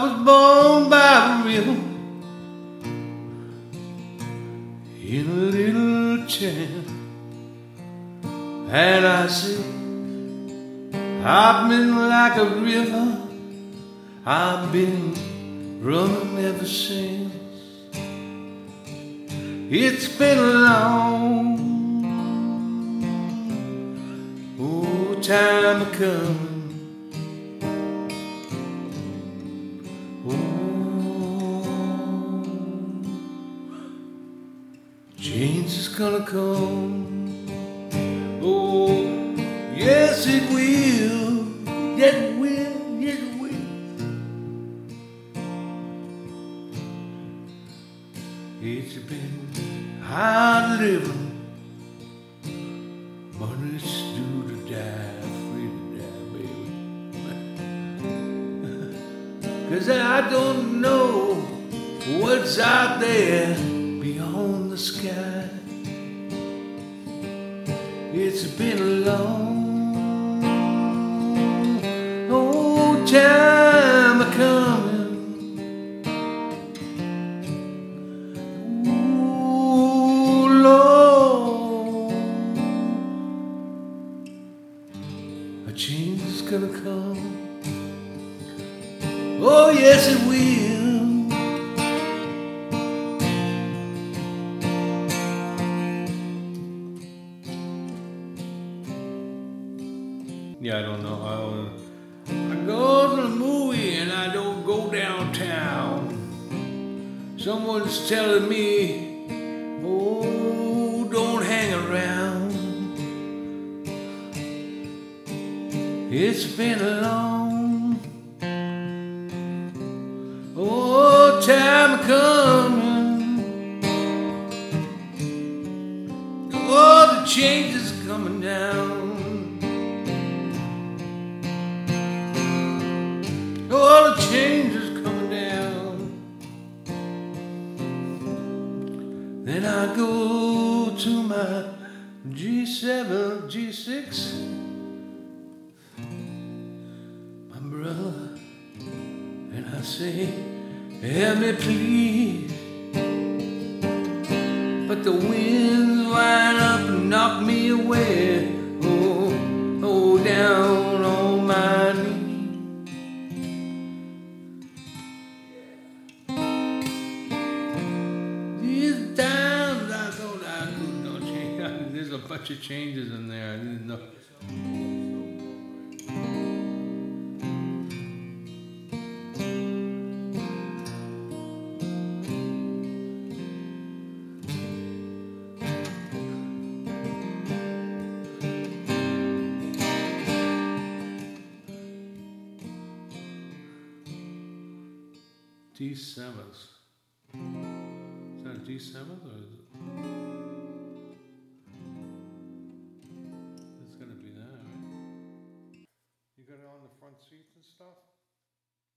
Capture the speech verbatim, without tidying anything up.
was born by a river in a little town, and I say I've been like a river, I've been running ever since. It's been a long, oh, time coming. Change is gonna come. Oh, yes it will. Yes it will. Yes it will. It's been hard living, but it's due to die, free to die, baby. Cause I don't know what's out there beyond the sky. It's been a long, old time coming. Ooh, Lord, a change is gonna come. Oh, yes, it will. Yeah, I don't know how. I go to the movie and I don't go downtown. Someone's telling me, oh, don't hang around. It's been a long, oh, time coming. Oh, the change is coming down. Oh, the change is coming down. Then I go to my G seven, G six, my brother, and I say, help me please. But the winds wind up and knock me away. Oh, oh, down on my knees. There's a bunch of changes in there. I didn't know. D seventh. Is that a D seventh or is it?